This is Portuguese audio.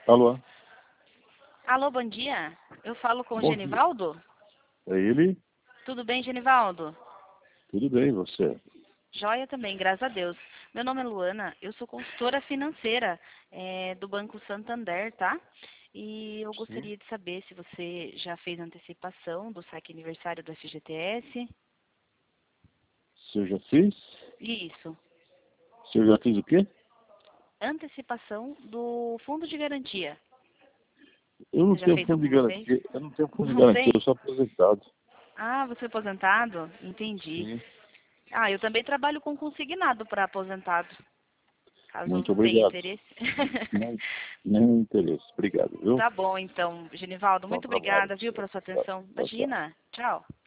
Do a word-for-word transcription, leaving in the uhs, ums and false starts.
Alô? Alô, bom dia. Eu falo com o Bom dia. Genivaldo? É ele? Tudo bem, Genivaldo? Tudo bem, você? Joia também, graças a Deus. Meu nome é Luana, eu sou consultora financeira é, do Banco Santander, tá? E eu Sim. gostaria de saber se você já fez antecipação do saque aniversário do F G T S. Se eu já fiz? Isso. Se eu já fiz o quê? Antecipação do fundo de garantia. Eu não Você já tenho fez fundo de alguma vez? garantia. Eu não tenho fundo de Não garantia, eu tem? sou aposentado. Ah, você é aposentado? Entendi. Sim. Ah, eu também trabalho com consignado para aposentado, caso Muito tenha obrigado. interesse. Não, nenhum interesse. Obrigado, viu? Tá bom, então, Genivaldo, Bom muito trabalho obrigada, pra viu, você. pela sua Tchau, atenção. tchau. Tchau. Imagina. Tchau.